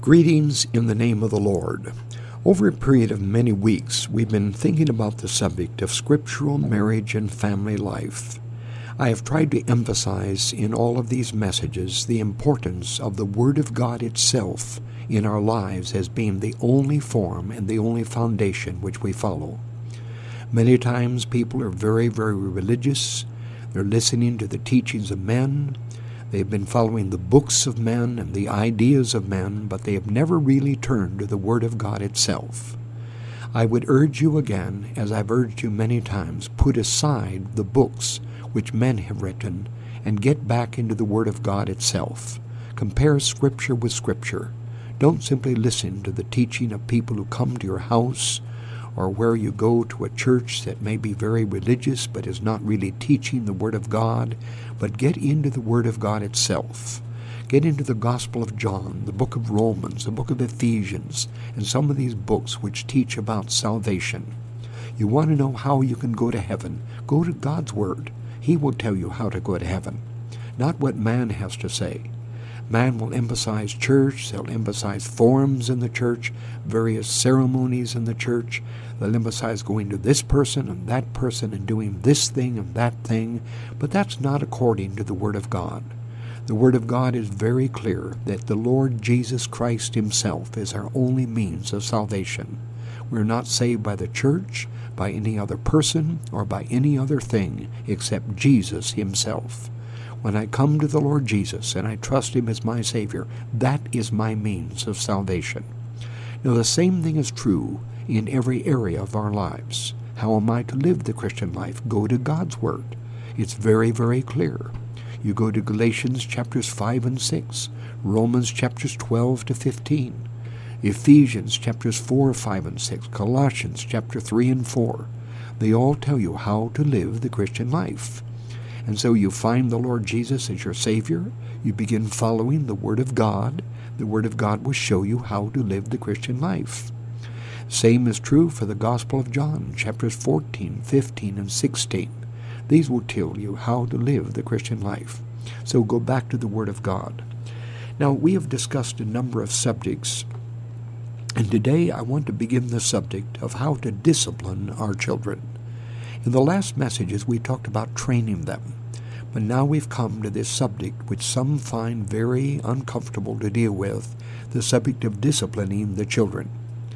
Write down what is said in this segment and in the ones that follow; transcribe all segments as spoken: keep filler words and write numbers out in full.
Greetings in the name of the Lord. Over a period of many weeks, we've been thinking about the subject of scriptural marriage and family life. I have tried to emphasize in all of these messages the importance of the Word of God itself in our lives as being the only form and the only foundation which we follow. Many times people are very, very religious. They're listening to the teachings of men. They've been following the books of men and the ideas of men, but they have never really turned to the Word of God itself. I would urge you again, as I've urged you many times, put aside the books which men have written and get back into the Word of God itself. Compare Scripture with Scripture. Don't simply listen to the teaching of people who come to your house or where you go to a church that may be very religious but is not really teaching the Word of God, but get into the Word of God itself. Get into the Gospel of John, the book of Romans, the book of Ephesians, and some of these books which teach about salvation. You want to know how you can go to heaven? Go to God's Word. He will tell you how to go to heaven, not what man has to say. Man will emphasize church, they'll emphasize forms in the church, various ceremonies in the church. They'll emphasize going to this person and that person and doing this thing and that thing, but that's not according to the Word of God. The Word of God is very clear that the Lord Jesus Christ Himself is our only means of salvation. We're not saved by the church, by any other person, or by any other thing except Jesus Himself. When I come to the Lord Jesus and I trust Him as my Savior, that is my means of salvation. Now the same thing is true in every area of our lives. How am I to live the Christian life? Go to God's Word. It's very, very clear. You go to Galatians chapters five and six, Romans chapters twelve to fifteen, Ephesians chapters four, five, and six, Colossians chapter three and four. They all tell you how to live the Christian life. And so you find the Lord Jesus as your Savior. You begin following the Word of God. The Word of God will show you how to live the Christian life. Same is true for the Gospel of John, chapters fourteen, fifteen, and sixteen. These will tell you how to live the Christian life. So go back to the Word of God. Now, we have discussed a number of subjects, and today I want to begin the subject of how to discipline our children. In the last messages, we talked about training them, but now we've come to this subject which some find very uncomfortable to deal with, the subject of disciplining the children.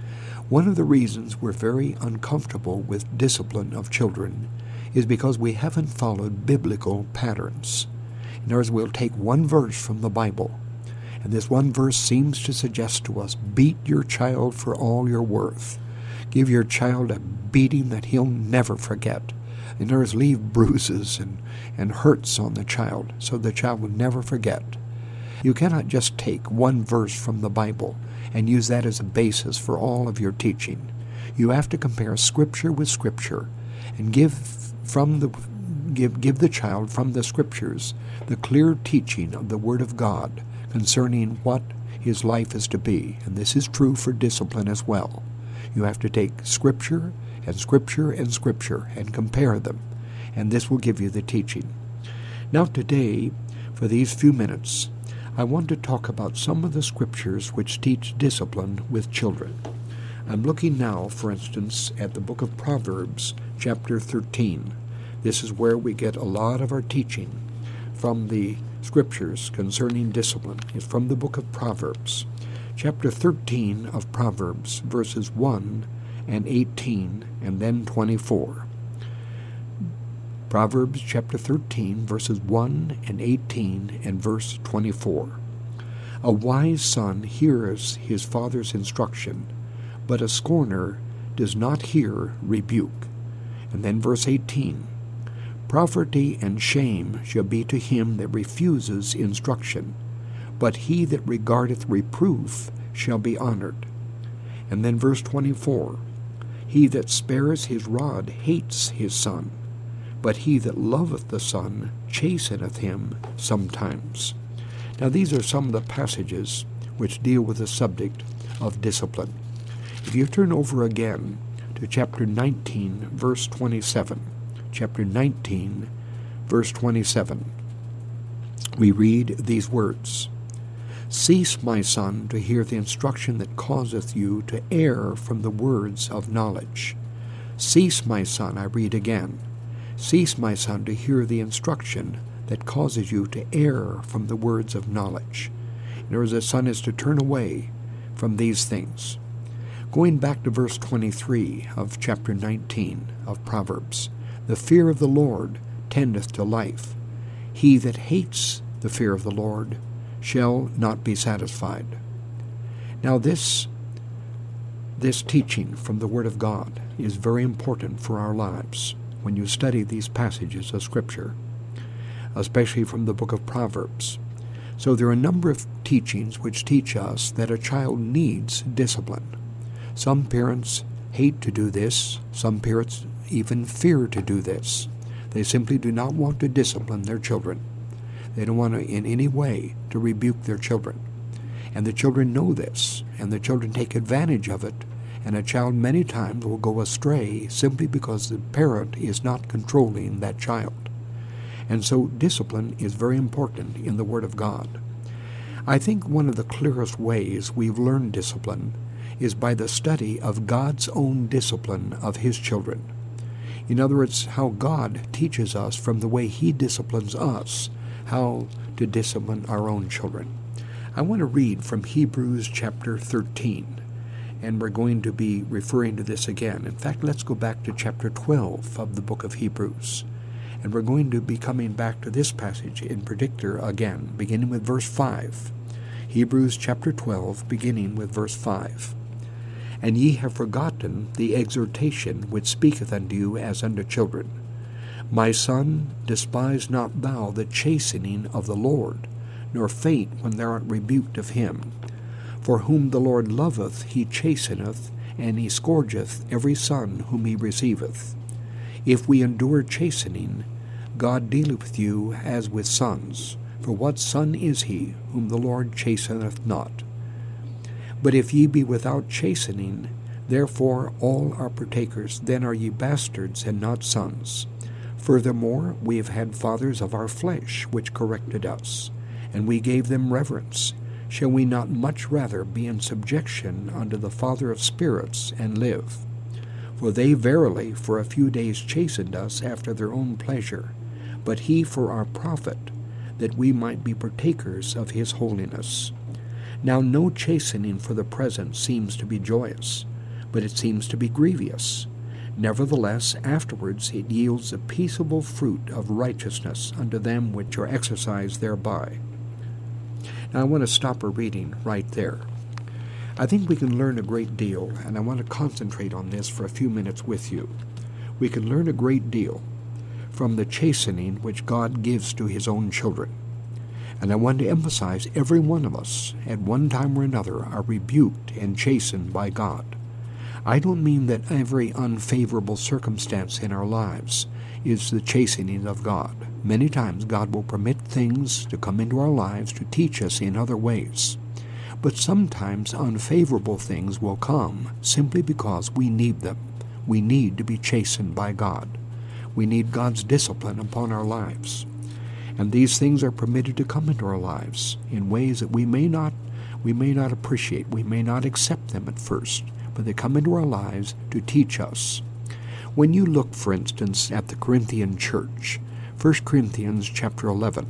One of the reasons we're very uncomfortable with discipline of children is because we haven't followed biblical patterns. In other words, we'll take one verse from the Bible, and this one verse seems to suggest to us, beat your child for all you're worth. Give your child a beating that he'll never forget. In other words, leave bruises and, and hurts on the child so the child will never forget. You cannot just take one verse from the Bible and use that as a basis for all of your teaching. You have to compare Scripture with Scripture and give from the give give the child from the Scriptures the clear teaching of the Word of God concerning what his life is to be. And this is true for discipline as well. You have to take Scripture and Scripture and Scripture and compare them, and this will give you the teaching. Now today, for these few minutes, I want to talk about some of the Scriptures which teach discipline with children. I'm looking now, for instance, at the book of Proverbs, chapter thirteen. This is where we get a lot of our teaching from the Scriptures concerning discipline. It's from the book of Proverbs. Chapter thirteen of Proverbs, verses one and eighteen, and then twenty-four. Proverbs chapter thirteen, verses one and eighteen, and verse twenty-four. A wise son hears his father's instruction, but a scorner does not hear rebuke. And then verse eighteen. Poverty and shame shall be to him that refuses instruction, but he that regardeth reproof shall be honored. And then verse twenty-four, he that spareth his rod hates his son, but he that loveth the son chasteneth him sometimes. Now these are some of the passages which deal with the subject of discipline. If you turn over again to chapter nineteen, verse twenty-seven, chapter nineteen, verse twenty-seven, we read these words, Cease, my son, to hear the instruction that causeth you to err from the words of knowledge. Cease, my son, I read again. Cease, my son, to hear the instruction that causes you to err from the words of knowledge. In other words, the son is to turn away from these things. Going back to verse twenty-three of chapter nineteen of Proverbs, the fear of the Lord tendeth to life. He that hates the fear of the Lord shall not be satisfied. Now this, this teaching from the Word of God is very important for our lives when you study these passages of Scripture, especially from the book of Proverbs. So there are a number of teachings which teach us that a child needs discipline. Some parents hate to do this. Some parents even fear to do this. They simply do not want to discipline their children. They don't want to in any way to rebuke their children. And the children know this, and the children take advantage of it, and a child many times will go astray simply because the parent is not controlling that child. And so discipline is very important in the Word of God. I think one of the clearest ways we've learned discipline is by the study of God's own discipline of His children. In other words, how God teaches us from the way He disciplines us, how to discipline our own children. I want to read from Hebrews chapter thirteen, and we're going to be referring to this again. In fact, let's go back to chapter twelve of the book of Hebrews, and we're going to be coming back to this passage in particular again, beginning with verse five. Hebrews chapter twelve, beginning with verse five. And ye have forgotten the exhortation which speaketh unto you as unto children. My son, despise not thou the chastening of the Lord, nor faint when thou art rebuked of him. For whom the Lord loveth he chasteneth, and he scourgeth every son whom he receiveth. If we endure chastening, God dealeth with you as with sons. For what son is he whom the Lord chasteneth not? But if ye be without chastening, therefore all are partakers, then are ye bastards and not sons. Furthermore, we have had fathers of our flesh, which corrected us, and we gave them reverence. Shall we not much rather be in subjection unto the Father of spirits, and live? For they verily for a few days chastened us after their own pleasure, but he for our profit, that we might be partakers of his holiness. Now no chastening for the present seems to be joyous, but it seems to be grievous. Nevertheless, afterwards it yields a peaceable fruit of righteousness unto them which are exercised thereby. Now I want to stop our reading right there. I think we can learn a great deal, and I want to concentrate on this for a few minutes with you. We can learn a great deal from the chastening which God gives to his own children. And I want to emphasize every one of us, at one time or another, are rebuked and chastened by God. I don't mean that every unfavorable circumstance in our lives is the chastening of God. Many times God will permit things to come into our lives to teach us in other ways. But sometimes unfavorable things will come simply because we need them. We need to be chastened by God. We need God's discipline upon our lives. And these things are permitted to come into our lives in ways that we may not, we may not appreciate. We may not accept them at first, but they come into our lives to teach us. When you look, for instance, at the Corinthian church, First Corinthians chapter eleven,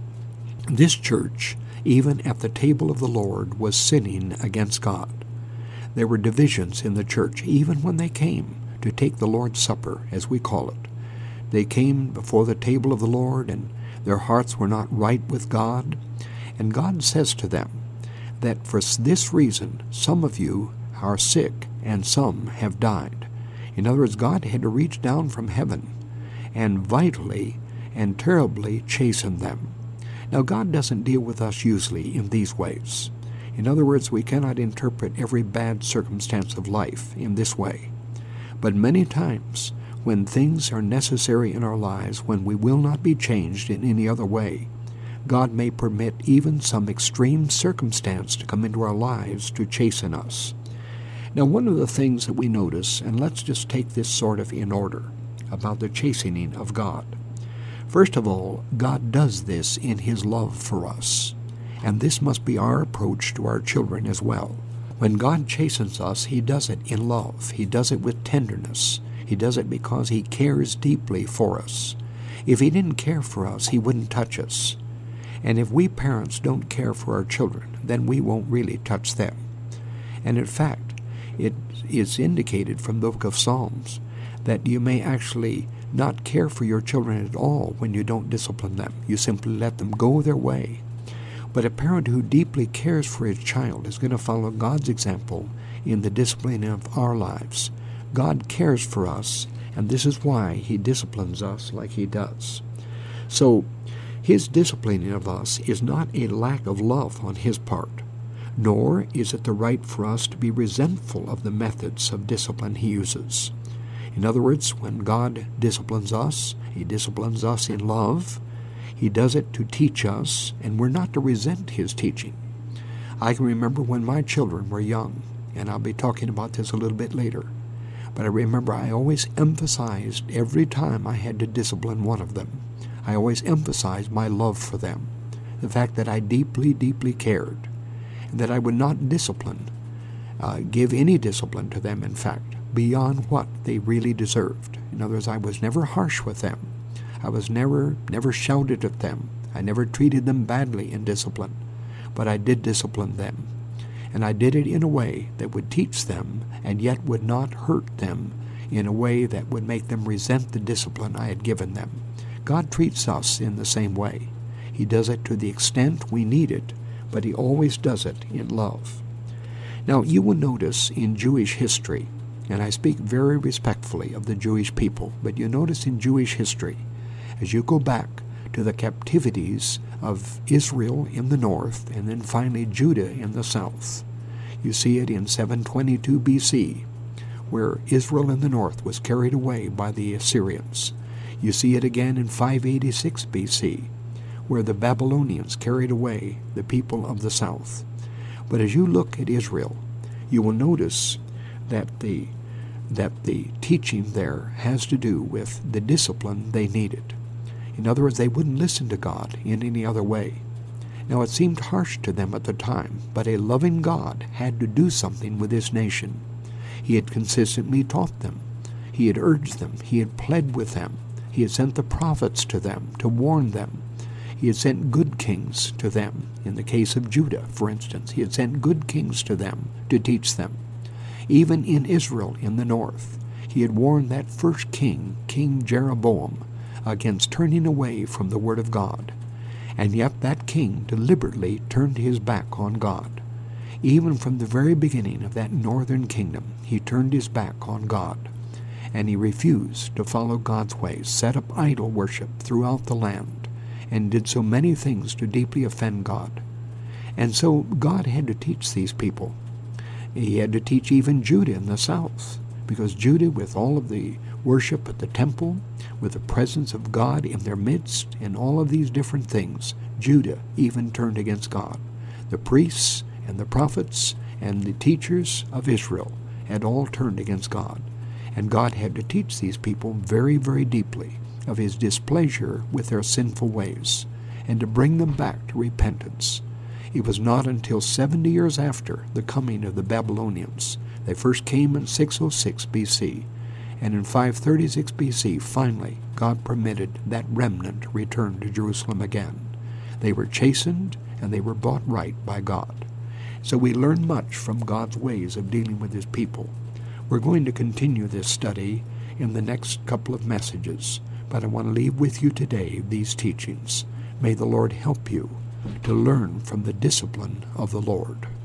this church, even at the table of the Lord, was sinning against God. There were divisions in the church, even when they came to take the Lord's Supper, as we call it. They came before the table of the Lord, and their hearts were not right with God. And God says to them that for this reason, some of you are sick, and some have died. In other words, God had to reach down from heaven and vitally and terribly chasten them. Now, God doesn't deal with us usually in these ways. In other words, we cannot interpret every bad circumstance of life in this way. But many times, when things are necessary in our lives, when we will not be changed in any other way, God may permit even some extreme circumstance to come into our lives to chasten us. Now, one of the things that we notice, and let's just take this sort of in order, about the chastening of God. First of all, God does this in his love for us. And this must be our approach to our children as well. When God chastens us, He does it in love. He does it with tenderness. He does it because He cares deeply for us. If He didn't care for us, He wouldn't touch us. And if we parents don't care for our children, then we won't really touch them. And in fact, it is indicated from the book of Psalms that you may actually not care for your children at all when you don't discipline them. You simply let them go their way. But a parent who deeply cares for his child is going to follow God's example in the discipline of our lives. God cares for us, and this is why He disciplines us like He does. So, His disciplining of us is not a lack of love on His part, nor is it the right for us to be resentful of the methods of discipline He uses. In other words, when God disciplines us, He disciplines us in love. He does it to teach us, and we're not to resent His teaching. I can remember when my children were young, and I'll be talking about this a little bit later, but I remember I always emphasized every time I had to discipline one of them, I always emphasized my love for them, the fact that I deeply, deeply cared, and that I would not discipline, uh, give any discipline to them, in fact, beyond what they really deserved. In other words, I was never harsh with them. I was never, never shouted at them. I never treated them badly in discipline, but I did discipline them. And I did it in a way that would teach them and yet would not hurt them in a way that would make them resent the discipline I had given them. God treats us in the same way. He does it to the extent we need it, but He always does it in love. Now, you will notice in Jewish history, and I speak very respectfully of the Jewish people, but you notice in Jewish history, as you go back to the captivities of Israel in the north and then finally Judah in the south, you see it in seven twenty-two B C, where Israel in the north was carried away by the Assyrians. You see it again in five eighty-six B C, where the Babylonians carried away the people of the south. But as you look at Israel, you will notice that the that the teaching there has to do with the discipline they needed. In other words, they wouldn't listen to God in any other way. Now, it seemed harsh to them at the time, but a loving God had to do something with His nation. He had consistently taught them. He had urged them. He had pled with them. He had sent the prophets to them to warn them. He had sent good kings to them. In the case of Judah, for instance, He had sent good kings to them to teach them. Even in Israel in the north, He had warned that first king, King Jeroboam, against turning away from the Word of God. And yet that king deliberately turned his back on God. Even from the very beginning of that northern kingdom, he turned his back on God. And he refused to follow God's ways, set up idol worship throughout the land, and did so many things to deeply offend God. And so God had to teach these people. He had to teach even Judah in the south, because Judah, with all of the worship at the temple, with the presence of God in their midst, and all of these different things, Judah even turned against God. The priests and the prophets and the teachers of Israel had all turned against God. And God had to teach these people very, very deeply of His displeasure with their sinful ways, and to bring them back to repentance. It was not until seventy years after the coming of the Babylonians. They first came in six oh six B C, and in five thirty-six B C, finally, God permitted that remnant return to Jerusalem again. They were chastened, and they were brought right by God. So we learn much from God's ways of dealing with His people. We're going to continue this study in the next couple of messages, but I want to leave with you today these teachings. May the Lord help you to learn from the discipline of the Lord.